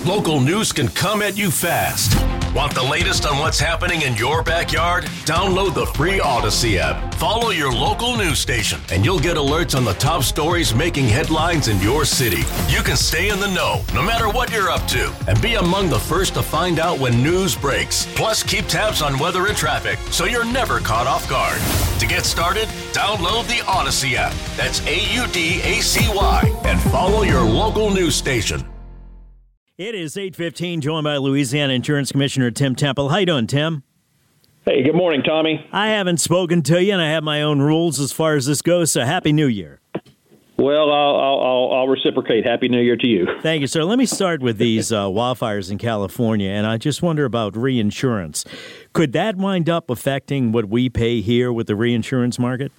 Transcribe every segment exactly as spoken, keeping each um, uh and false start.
Local news can come at you fast. Want the latest on what's happening in your backyard? Download the free Odyssey app. Follow your local news station, and you'll get alerts on the top stories making headlines in your city. You can stay in the know, no matter what you're up to, and be among the first to find out when news breaks. Plus, keep tabs on weather and traffic, so you're never caught off guard. To get started, download the Odyssey app. That's A U D A C Y, and follow your local news station. It is eight fifteen, joined by Louisiana Insurance Commissioner Tim Temple. How you doing, Tim? Hey, good morning, Tommy. I haven't spoken to you, and I have my own rules as far as this goes, so Happy New Year. Well, I'll, I'll, I'll reciprocate. Happy New Year to you. Thank you, sir. Let me start with these uh, wildfires in California, and I just wonder about reinsurance. Could that wind up affecting what we pay here with the reinsurance market?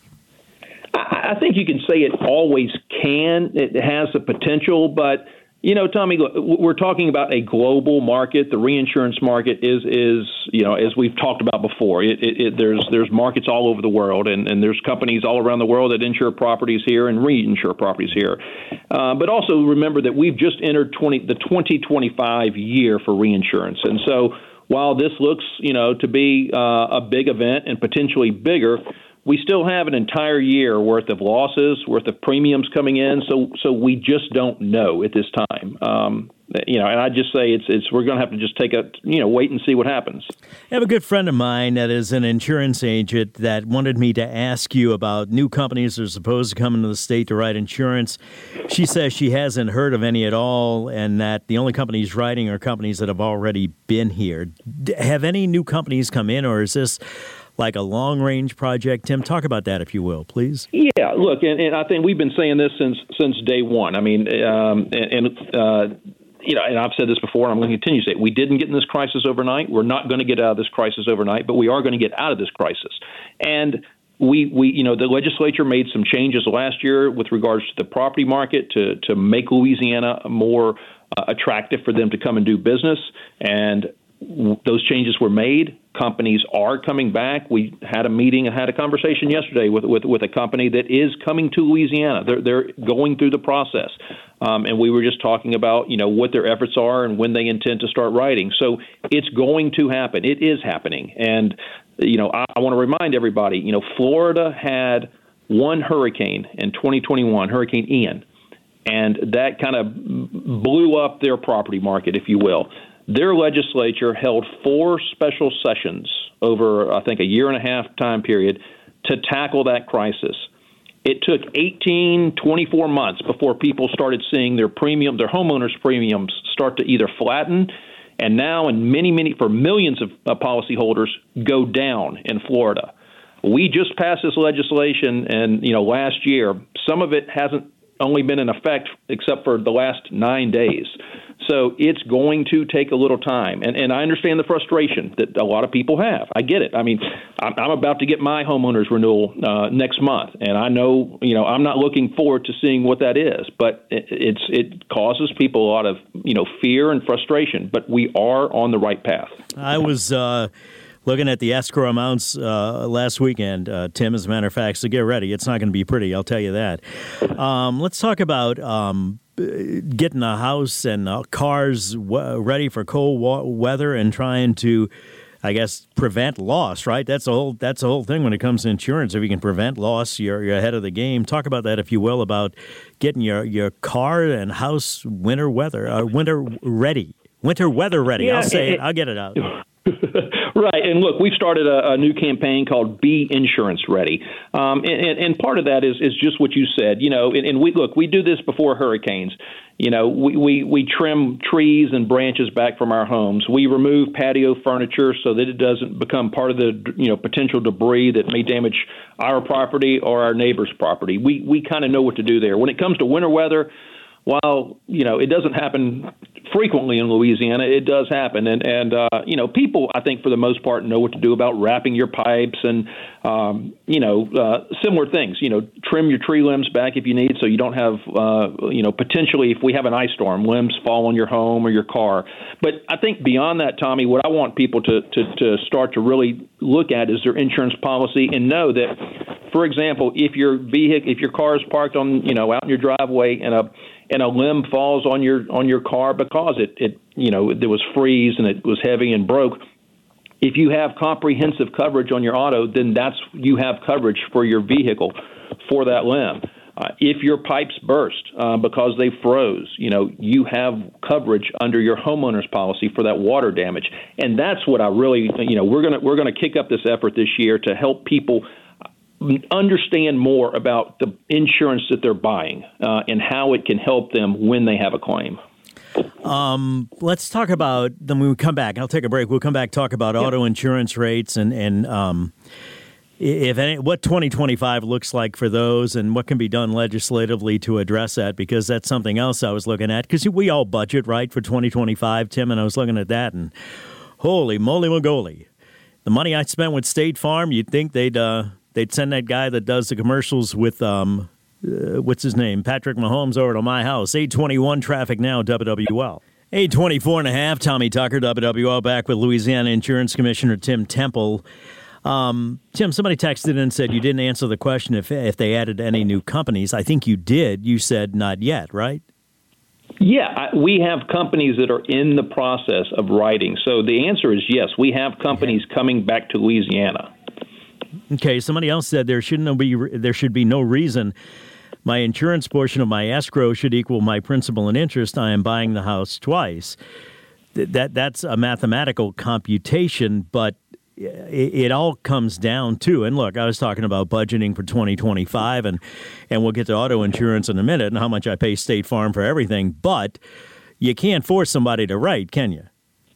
I, I think you can say it always can. It has the potential, but you know, Tommy, look, we're talking about a global market. The reinsurance market is, is you know, as we've talked about before, it, it, it, there's there's markets all over the world, and, and there's companies all around the world that insure properties here and reinsure properties here. Uh, but also remember that we've just entered twenty the twenty twenty-five year for reinsurance, and so while this looks, you know, to be uh, a big event and potentially bigger, we still have an entire year worth of losses, worth of premiums coming in, so so we just don't know at this time. Um, you know, and I just say it's it's we're going to have to just take a you know wait and see what happens. I have a good friend of mine that is an insurance agent that wanted me to ask you about new companies that are supposed to come into the state to write insurance. She says she hasn't heard of any at all, and that the only companies writing are companies that have already been here. Have any new companies come in, or is this like a long-range project? Tim, talk about that, if you will, please. Yeah, look, and, and I think we've been saying this since since day one. I mean, um, and, and uh, you know, and I've said this before, and I'm going to continue to say it. We didn't get in this crisis overnight. We're not going to get out of this crisis overnight, but we are going to get out of this crisis. And we, we, you know, the legislature made some changes last year with regards to the property market to to make Louisiana more uh, attractive for them to come and do business, and those changes were made. Companies are coming back. We had a meeting and had a conversation yesterday with, with, with a company that is coming to Louisiana. They're, they're going through the process. Um, and we were just talking about, you know, what their efforts are and when they intend to start writing. So it's going to happen. It is happening. And, you know, I, I want to remind everybody, you know, Florida had one hurricane in twenty twenty-one, Hurricane Ian, and that kind of blew up their property market, if you will. Their legislature held four special sessions over, I think, a year and a half time period to tackle that crisis. It took eighteen, twenty-four months before people started seeing their premium, their homeowners' premiums start to either flatten, and now, in many, many, for millions of uh, policyholders, go down in Florida. We just passed this legislation, and you know, last year, some of it hasn't only been in effect except for the last nine days. So it's going to take a little time. And, and I understand the frustration that a lot of people have. I get it. I mean, I'm, I'm about to get my homeowner's renewal uh, next month, and I know, you know, I'm not looking forward to seeing what that is, but it, it's it causes people a lot of, you know, fear and frustration, but we are on the right path. I was uh looking at the escrow amounts uh, last weekend, uh, Tim, as a matter of fact, so get ready. It's not going to be pretty, I'll tell you that. Um, let's talk about um, getting a house and uh, cars w- ready for cold wa- weather and trying to, I guess, prevent loss, right? That's the whole, that's the whole thing when it comes to insurance. If you can prevent loss, you're, you're ahead of the game. Talk about that, if you will, about getting your, your car and house winter weather, uh, winter ready. Winter weather ready. Yeah, I'll say it, it. I'll get it out. Right. And look, we've started a, a new campaign called Be Insurance Ready. Um, and, and part of that is, is just what you said, you know, and, and we look, we do this before hurricanes. You know, we, we, we trim trees and branches back from our homes. We remove patio furniture so that it doesn't become part of the, you know, potential debris that may damage our property or our neighbor's property. We, we kind of know what to do there. When it comes to winter weather, while, you know, it doesn't happen frequently in Louisiana, it does happen. And, and uh, you know, people, I think, for the most part, know what to do about wrapping your pipes and, um, you know, uh, similar things. You know, trim your tree limbs back if you need so you don't have, uh, you know, potentially, if we have an ice storm, limbs fall on your home or your car. But I think beyond that, Tommy, what I want people to, to, to start to really look at is their insurance policy and know that, for example, if your vehicle, if your car is parked on, you know, out in your driveway and a and a limb falls on your on your car because it, it you know there was freeze and it was heavy and broke. If you have comprehensive coverage on your auto, then that's you have coverage for your vehicle for that limb. Uh, if your pipes burst uh, because they froze, you know, you have coverage under your homeowner's policy for that water damage. And that's what I really, you know, we're going to we're going to kick up this effort this year to help people understand more about the insurance that they're buying uh, and how it can help them when they have a claim. Um, let's talk about, then when we come back, I'll take a break. We'll come back, talk about yep. auto insurance rates and, and um, if any, what twenty twenty-five looks like for those and what can be done legislatively to address that, because that's something else I was looking at. Because we all budget, right, for twenty twenty-five, Tim, and I was looking at that, and holy moly moly. The money I spent with State Farm, you'd think they'd uh, they'd send that guy that does the commercials with um, Uh, what's his name? Patrick Mahomes over to my house. eight twenty-one traffic now, W W L. eight twenty-four and a half, Tommy Tucker, W W L, back with Louisiana Insurance Commissioner Tim Temple. Um, Tim, somebody texted in and said you didn't answer the question if if they added any new companies. I think you did. You said not yet, right? Yeah, I, we have companies that are in the process of writing. So the answer is yes. We have companies coming back to Louisiana. Okay, somebody else said there shouldn't be there should be no reason my insurance portion of my escrow should equal my principal and interest. I am buying the house twice. That that's a mathematical computation, but it, it all comes down to, and look, I was talking about budgeting for twenty twenty-five, and, and we'll get to auto insurance in a minute and how much I pay State Farm for everything, but you can't force somebody to write, can you?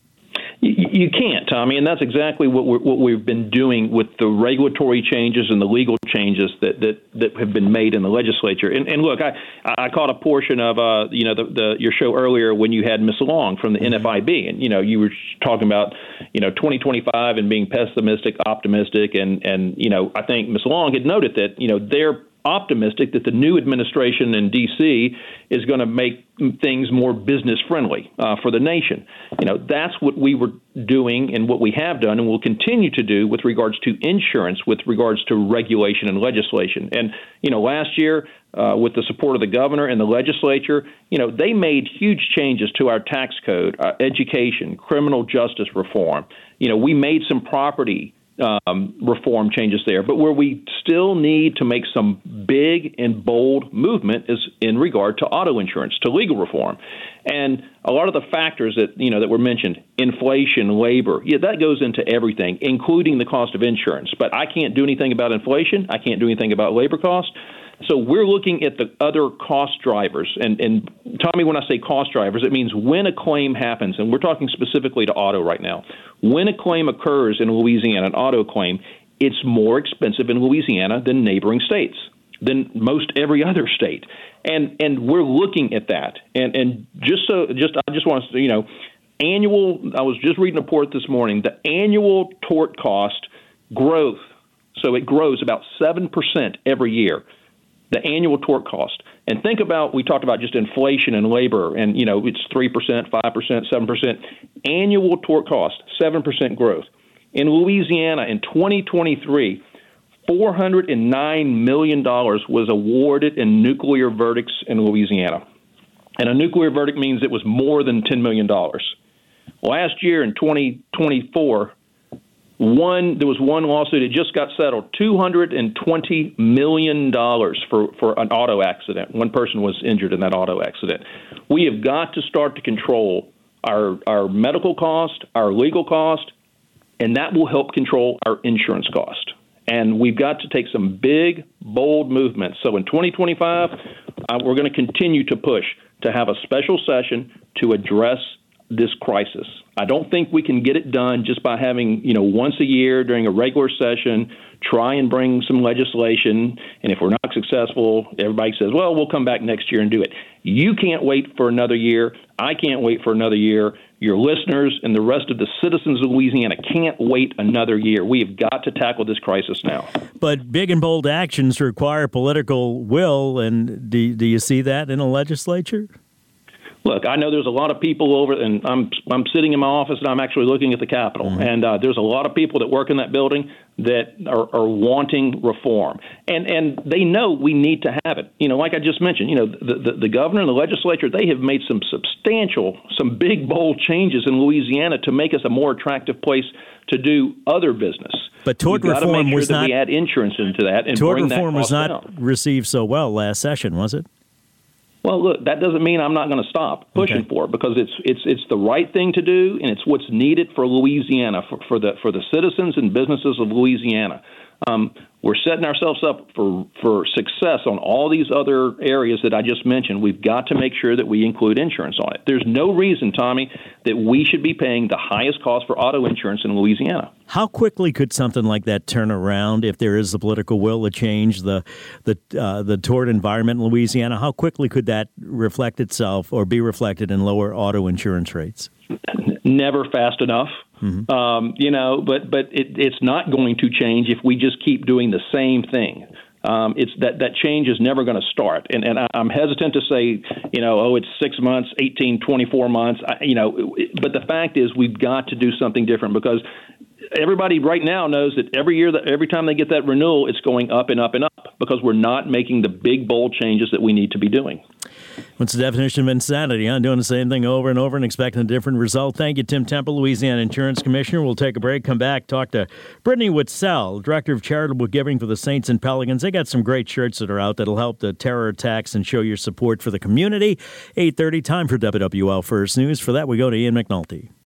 You, you can't, Tommy, and that's exactly what, we're, what we've been doing with the regulatory changes and the legal changes that, that, that have been made in the legislature. And, and look, I, I caught a portion of uh, you know the, the your show earlier when you had Miss Long from the N F I B, and you know you were talking about you know twenty twenty-five and being pessimistic, optimistic, and and you know I think Miss Long had noted that you know they're optimistic that the new administration in D C is going to make things more business friendly uh, for the nation. You know, that's what we were doing and what we have done and will continue to do with regards to insurance, with regards to regulation and legislation. And, you know, last year, uh, with the support of the governor and the legislature, you know, they made huge changes to our tax code, our education, criminal justice reform. You know, we made some property Um, reform changes there. But where we still need to make some big and bold movement is in regard to auto insurance, to legal reform. And a lot of the factors that, you know, that were mentioned, inflation, labor, yeah, that goes into everything, including the cost of insurance. But I can't do anything about inflation. I can't do anything about labor costs. So we're looking at the other cost drivers. And, and Tommy, when I say cost drivers, it means when a claim happens, and we're talking specifically to auto right now. When a claim occurs in Louisiana, an auto claim, it's more expensive in Louisiana than neighboring states, than most every other state. And and we're looking at that. And and just so just I just want to, you know, annual, I was just reading a report this morning, the annual tort cost growth, so it grows about seven percent every year. The annual tort cost. And think about, we talked about just inflation and labor, and, you know, it's three percent, five percent, seven percent. Annual tort cost, seven percent growth. In Louisiana in twenty twenty-three, four hundred nine million dollars was awarded in nuclear verdicts in Louisiana. And a nuclear verdict means it was more than ten million dollars. Last year in twenty twenty-four, One, there was one lawsuit that just got settled, two hundred twenty million dollars for, for an auto accident. One person was injured in that auto accident. We have got to start to control our, our medical cost, our legal cost, and that will help control our insurance cost. And we've got to take some big, bold movements. So in twenty twenty-five, uh, we're going to continue to push to have a special session to address this crisis. I don't think we can get it done just by having, you know, once a year during a regular session, try and bring some legislation. And if we're not successful, everybody says, well, we'll come back next year and do it. You can't wait for another year. I can't wait for another year. Your listeners and the rest of the citizens of Louisiana can't wait another year. We have got to tackle this crisis now. But big and bold actions require political will. And do, do you see that in a legislature? Look, I know there's a lot of people over, and I'm I'm sitting in my office and I'm actually looking at the Capitol, mm-hmm. and uh, there's a lot of people that work in that building that are, are wanting reform, and and they know we need to have it. You know, like I just mentioned, you know, the, the the governor and the legislature, they have made some substantial, some big bold changes in Louisiana to make us a more attractive place to do other business. But tort We've reform got to make sure was that not. We add insurance into that, and tort bring reform that was not down. received so well last session, was it? Well, look, that doesn't mean I'm not going to stop pushing okay. for it, because it's it's it's the right thing to do, and it's what's needed for Louisiana, for, for the for the citizens and businesses of Louisiana. Um, we're setting ourselves up for, for success on all these other areas that I just mentioned. We've got to make sure that we include insurance on it. There's no reason, Tommy, that we should be paying the highest cost for auto insurance in Louisiana. How quickly could something like that turn around if there is the political will to change the the uh, the tort environment in Louisiana? How quickly could that reflect itself or be reflected in lower auto insurance rates? Never fast enough. Mm-hmm. Um, you know, but but it, it's not going to change if we just keep doing the same thing. Um, it's that that change is never going to start. And, and I'm hesitant to say, you know, oh, it's six months, eighteen, twenty-four months, I, you know, but the fact is we've got to do something different, because everybody right now knows that every year, that every time they get that renewal, it's going up and up and up, because we're not making the big, bold changes that we need to be doing. What's the definition of insanity? Huh? Doing the same thing over and over and expecting a different result. Thank you, Tim Temple, Louisiana Insurance Commissioner. We'll take a break, come back, talk to Brittany Witzel, Director of Charitable Giving for the Saints and Pelicans. They got some great shirts that are out that'll help the terror attacks and show your support for the community. eight thirty, time for W W L First News. For that, we go to Ian McNulty.